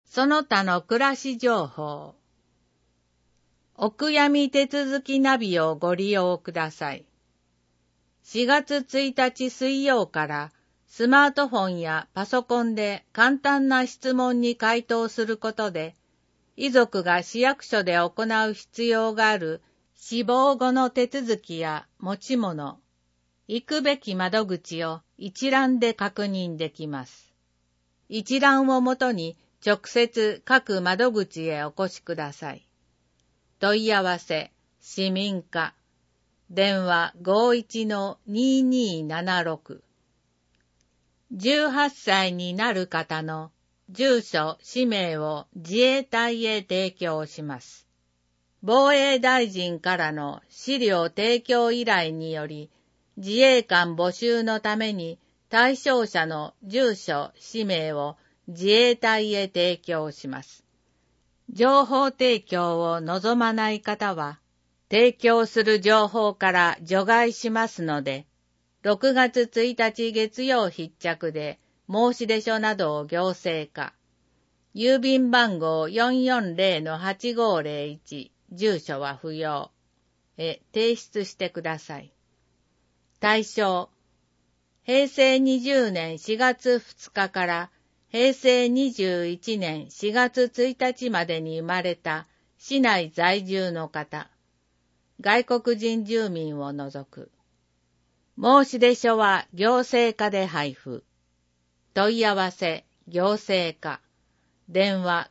その他の暮らし情報。お悔やみ手続きナビをご利用ください。4月1日水曜からスマートフォンやパソコンで簡単な質問に回答することで、遺族が市役所で行う必要がある死亡後の手続きや持ち物、行くべき窓口を一覧で確認できます。一覧をもとに直接各窓口へお越しください。問い合わせ、市民課、電話 51-2276。18歳になる方の住所、氏名を自衛隊へ提供します。防衛大臣からの資料提供依頼により、自衛官募集のために対象者の住所、氏名を自衛隊へ提供します。情報提供を望まない方は、提供する情報から除外しますので、6月1日月曜必着で申し出書などを行政課、郵便番号 440-8501、住所は不要へ提出してください。対象、平成20年4月2日から平成21年4月1日までに生まれた市内在住の方、外国人住民を除く。申し出書は行政課で配布。問い合わせ、行政課。電話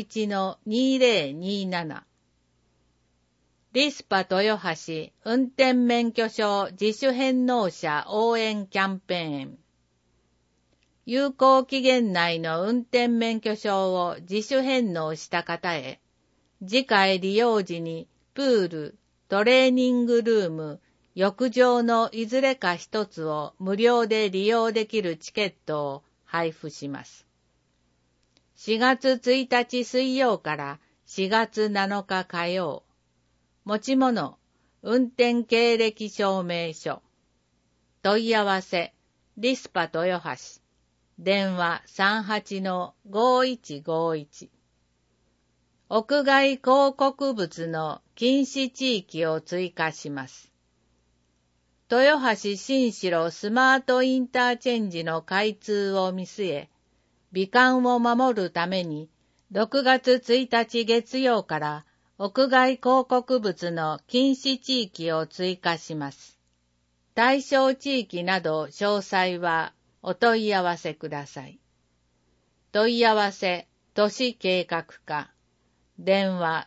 51-2027。リスパ豊橋運転免許証自主返納者応援キャンペーン。有効期限内の運転免許証を自主返納した方へ、次回利用時にプール、トレーニングルーム、浴場のいずれか一つを無料で利用できるチケットを配布します。4月1日水曜から4月7日火曜。持ち物、運転経歴証明書。問い合わせ、リスパ豊橋。電話 38-5151。屋外広告物の禁止地域を追加します。豊橋新城スマートインターチェンジの開通を見据え、美観を守るために6月1日月曜から屋外広告物の禁止地域を追加します。対象地域など詳細はお問い合わせください。問い合わせ、都市計画課。電話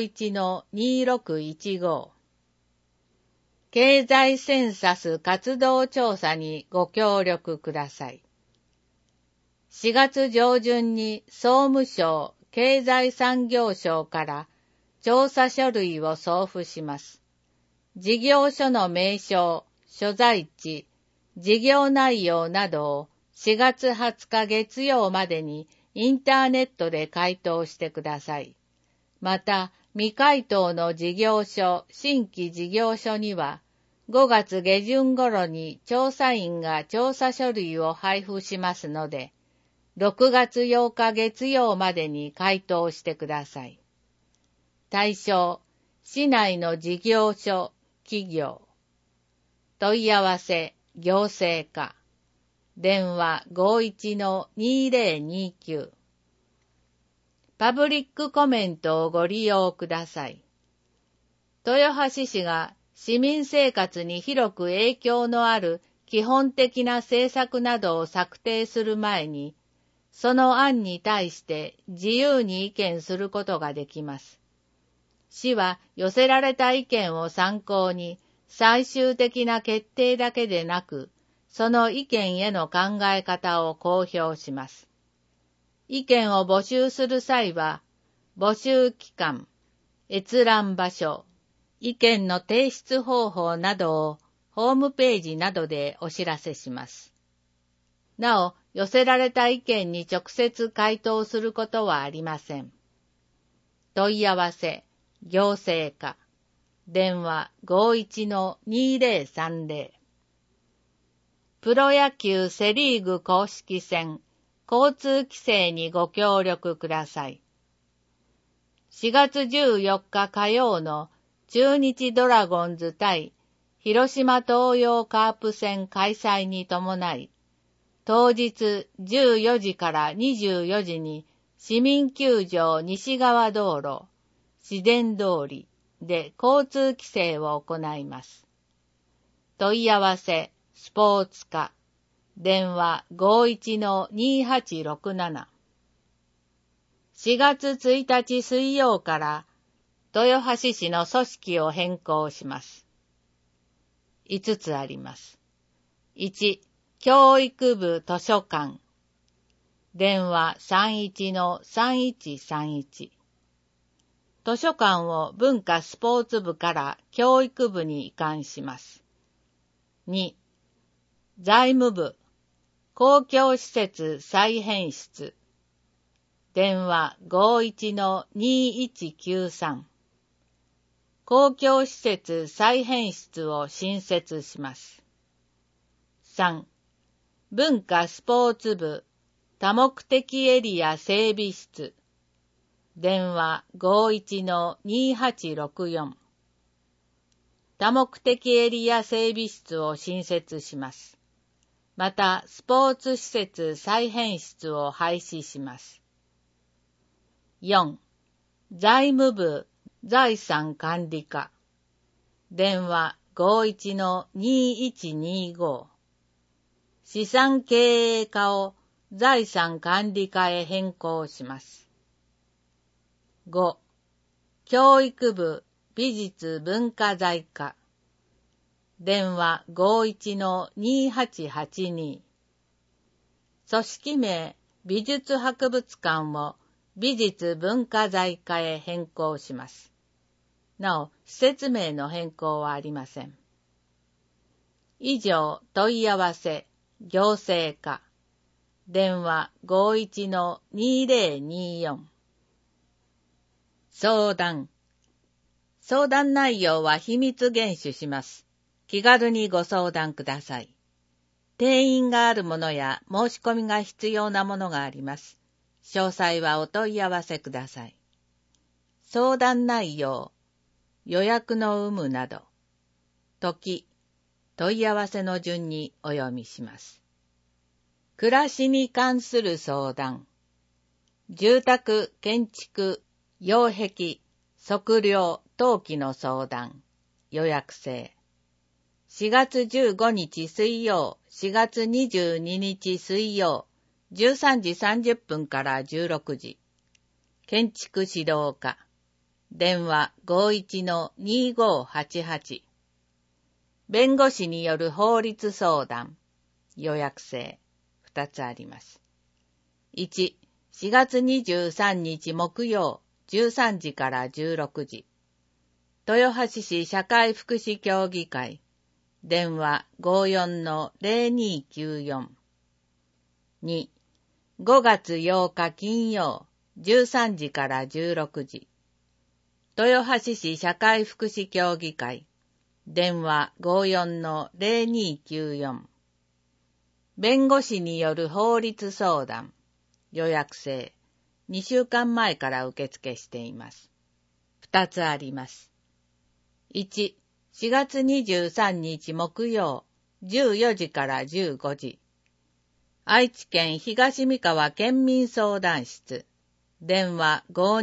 51-2615。経済センサス活動調査にご協力ください。4月上旬に総務省経済産業省から調査書類を送付します。事業所の名称、所在地、事業内容などを4月20日月曜までにインターネットで回答してください。また、未回答の事業所、新規事業所には、5月下旬頃に調査員が調査書類を配布しますので、6月8日月曜までに回答してください。対象、市内の事業所、企業。問い合わせ、行政課。電話 51-2029。パブリックコメントをご利用ください。豊橋市が市民生活に広く影響のある基本的な政策などを策定する前に、その案に対して自由に意見することができます。市は寄せられた意見を参考に最終的な決定だけでなく、その意見への考え方を公表します。意見を募集する際は、募集期間、閲覧場所、意見の提出方法などをホームページなどでお知らせします。なお、寄せられた意見に直接回答することはありません。問い合わせ、行政課。電話 51-2030。プロ野球セリーグ公式戦交通規制にご協力ください。4月14日火曜の中日ドラゴンズ対広島東洋カープ戦開催に伴い、当日14時から24時に市民球場西側道路、市電通りで交通規制を行います。問い合わせ、スポーツ課、電話 51-2867。4月1日水曜から豊橋市の組織を変更します。5つあります。1、教育部図書館。電話 31-3131。図書館を文化スポーツ部から教育部に移管します。2、財務部、公共施設再編出。電話 51-2193。公共施設再編出を新設します。3、文化スポーツ部多目的エリア整備室。電話 51-2864。多目的エリア整備室を新設します。また、スポーツ施設再編室を廃止します。4、財務部財産管理課。電話 51-2125。資産経営課を財産管理課へ変更します。5、教育部美術文化財課。電話 51-2882。組織名美術博物館を美術文化財課へ変更します。なお、施設名の変更はありません。以上、問い合わせ、行政課。電話 51-2024。相談内容は秘密厳守します。気軽にご相談ください。定員があるものや申し込みが必要なものがあります。詳細はお問い合わせください。相談内容、予約の有無など、時、問い合わせの順にお読みします。暮らしに関する相談、住宅、建築、擁壁、測量、登記の相談、予約制。4月15日水曜、4月22日水曜、13時30分から16時。建築指導課。電話 51-2588。弁護士による法律相談。予約制。2つあります。1、4月23日木曜、13時から16時。豊橋市社会福祉協議会。電話 54-0294。2、5月8日金曜、13時から16時。豊橋市社会福祉協議会。電話 54-0294。弁護士による法律相談。予約制。2週間前から受付しています。2つあります。1、4月23日木曜、14時から15時。愛知県東三河県民相談室。電話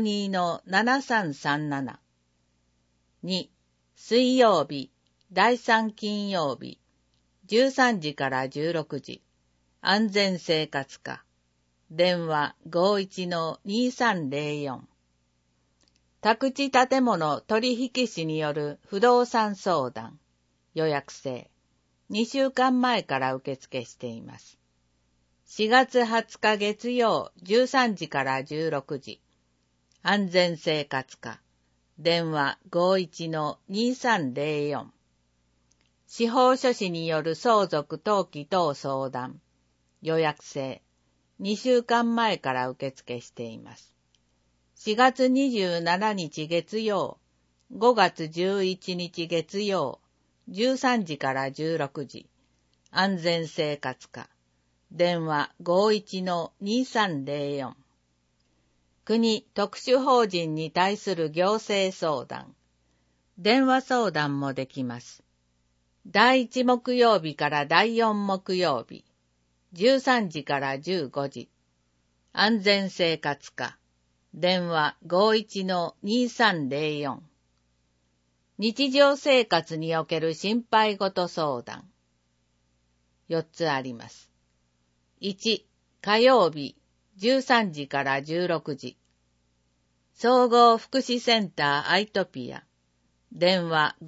52-7337。2、水曜日、第3金曜日。13時から16時。安全生活課。電話 51-2304。宅地建物取引士による不動産相談。予約制。2週間前から受付しています。4月20日月曜13時から16時。安全生活課。電話 51-2304。司法書士による相続登記等相談。予約制。2週間前から受付しています。4月27日月曜、5月11日月曜、13時から16時。安全生活課。 電話 51-2304。国特殊法人に対する行政相談。電話相談もできます。第1木曜日から第4木曜日、13時から15時。安全生活課。電話 51-2304。日常生活における心配事相談。4つあります。1、火曜日、13時から16時。総合福祉センターアイトピア。電話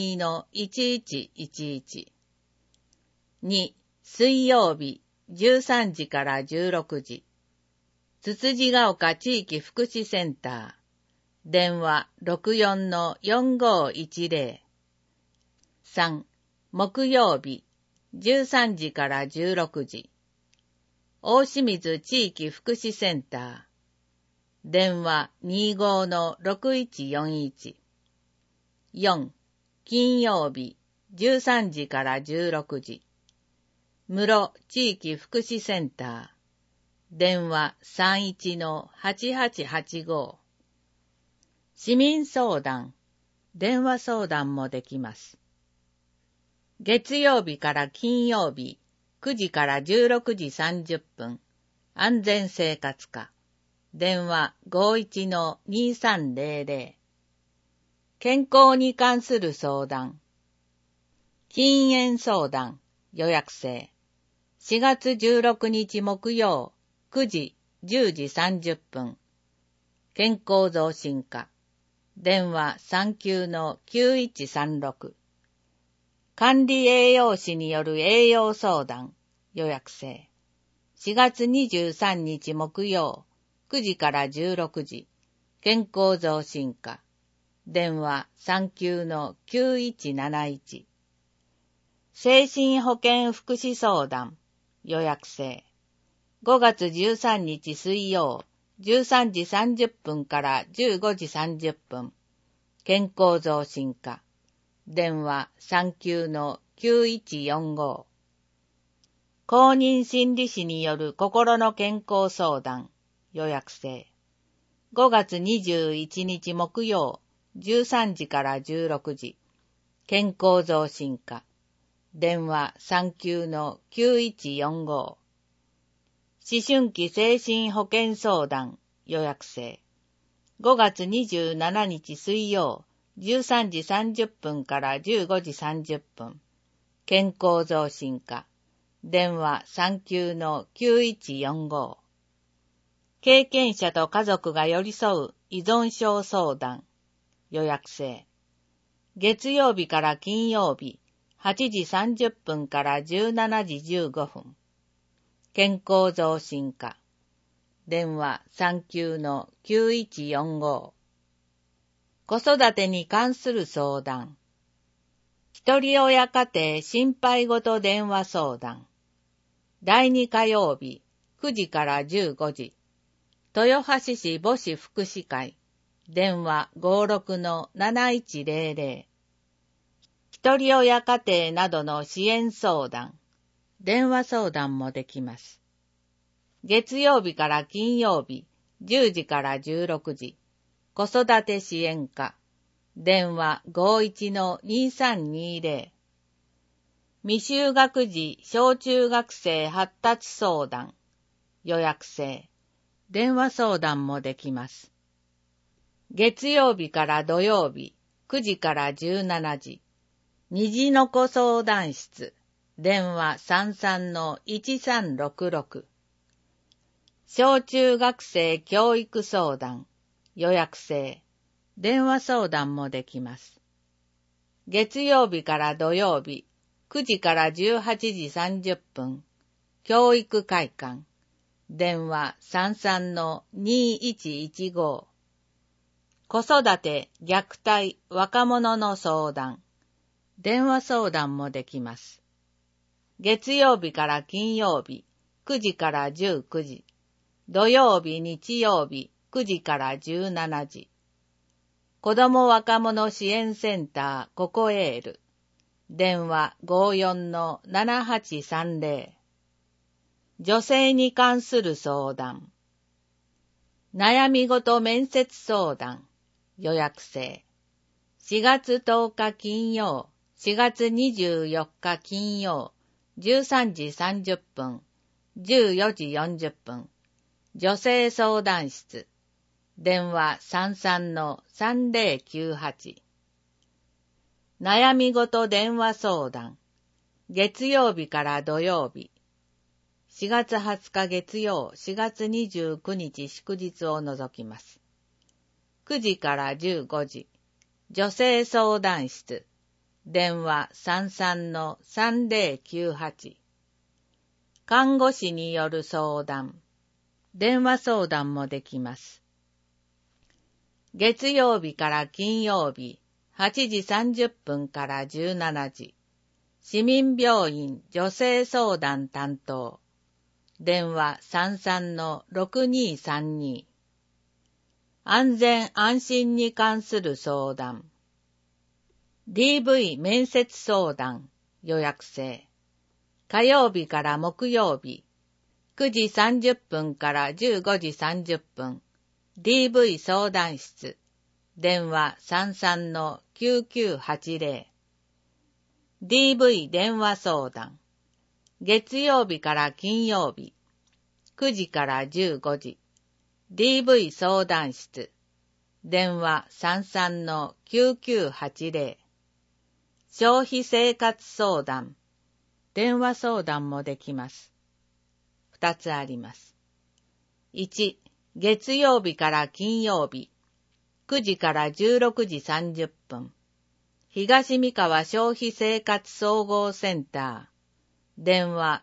52-1111。2、水曜日、13時から16時。つつじが丘地域福祉センター。電話 64-4510。3、木曜日、13時から16時。大清水地域福祉センター。電話 25-6141。4、金曜日、13時から16時。室地域福祉センター。電話 31-8885。市民相談、電話相談もできます。月曜日から金曜日、9時から16時30分、安全生活課。電話 51-2300。健康に関する相談。禁煙相談、予約制。4月16日木曜、9時、10時30分。健康増進課。電話 39-9136。管理栄養士による栄養相談、予約制。4月23日木曜、9時から16時。健康増進課。電話 39-9171。精神保健福祉相談、予約制。5月13日水曜、13時30分から15時30分。健康増進課。電話 39-9145。公認心理師による心の健康相談、予約制。5月21日木曜、13時から16時。健康増進課。電話 39-9145。思春期精神保健相談、予約制。5月27日水曜、13時30分から15時30分。健康増進課。電話 39-9145。経験者と家族が寄り添う依存症相談、予約制。月曜日から金曜日、8時30分から17時15分。健康増進課。電話 39-9145。子育てに関する相談。一人親家庭心配事電話相談。第2火曜日、9時から15時。豊橋市母子福祉会。電話 56-7100。一人親家庭などの支援相談。電話相談もできます。月曜日から金曜日、10時から16時。子育て支援課。電話 51-2320。未就学児小中学生発達相談。予約制。電話相談もできます。月曜日から土曜日、9時から17時。虹の子相談室。電話 33-1366。小中学生教育相談。予約制。電話相談もできます。月曜日から土曜日、9時から18時30分。教育会館。電話 33-2115。子育て、虐待、若者の相談。電話相談もできます。月曜日から金曜日、9時から19時。土曜日、日曜日、9時から17時。子ども若者支援センターココエール。電話 54-7830。 女性に関する相談。悩みごと面接相談。予約制。4月10日金曜、4月24日金曜、13時30分、14時40分。女性相談室。電話33-3098。悩みごと電話相談。月曜日から土曜日。4月20日月曜、4月29日祝日を除きます。9時から15時。女性相談室。電話33-3098。看護師による相談。電話相談もできます。月曜日から金曜日、8時30分から17時。市民病院女性相談担当。電話33-6232。安全安心に関する相談。DV 面接相談。予約制。火曜日から木曜日。9時30分から15時30分。DV 相談室。電話33-9980。DV 電話相談。月曜日から金曜日。9時から15時。DV 相談室。電話33-9980。消費生活相談。電話相談もできます。2つあります。1、月曜日から金曜日。9時から16時30分。東三河消費生活総合センター。電話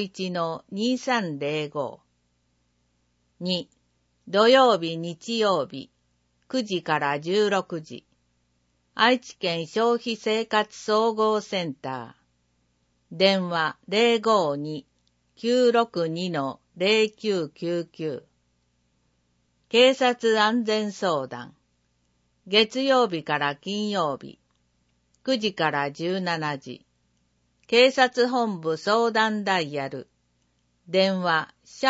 51-2305。2、土曜日日曜日。9時から16時。愛知県消費生活総合センター。電話052-962-0999。警察安全相談。月曜日から金曜日。9時から17時。警察本部相談ダイヤル。電話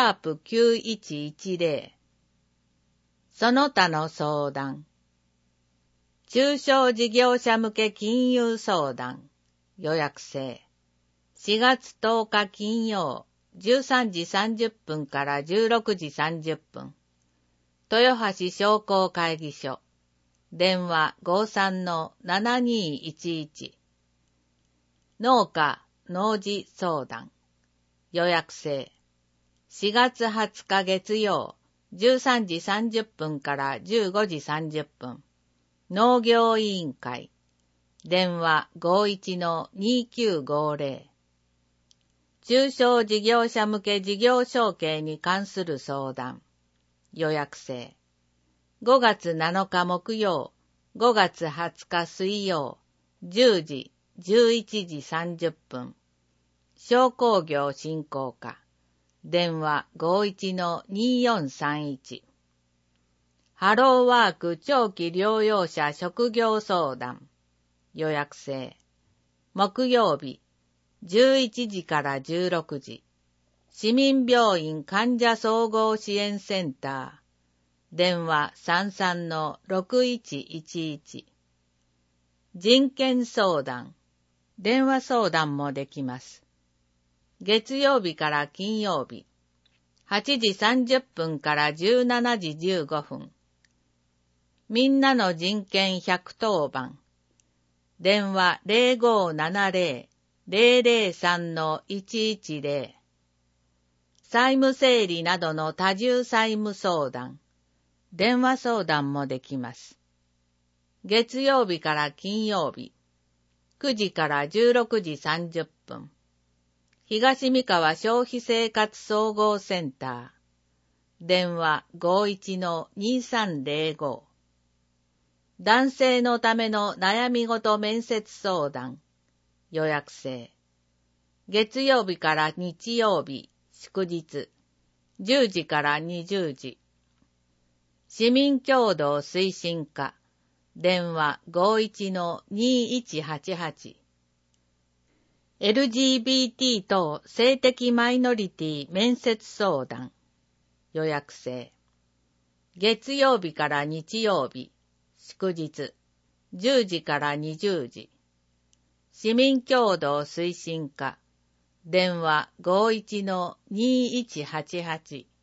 #9110。その他の相談。中小事業者向け金融相談。予約制。4月10日金曜、13時30分から16時30分。豊橋商工会議所。電話53-7211。農家、農事相談。予約制。4月20日月曜、13時30分から15時30分。農業委員会。電話51-2950。中小事業者向け事業承継に関する相談。予約制。5月7日木曜、5月20日水曜、10時、11時30分。商工業振興課。電話51-2431。ハローワーク長期療養者職業相談。予約制。木曜日、11時から16時。市民病院患者総合支援センター。電話33-6111。人権相談。電話相談もできます。月曜日から金曜日。8時30分から17時15分。みんなの人権110番。電話0570-003-110。債務整理などの多重債務相談。電話相談もできます。月曜日から金曜日。9時から16時30分。東三河消費生活総合センター。電話51-2305。男性のための悩みごと面接相談。予約制。月曜日から日曜日、祝日。10時から20時。市民協同推進課。電話51-2188。 LGBT 等性的マイノリティ面接相談。予約制。月曜日から日曜日、祝日、10時から20時。市民協働推進課。電話51-2188。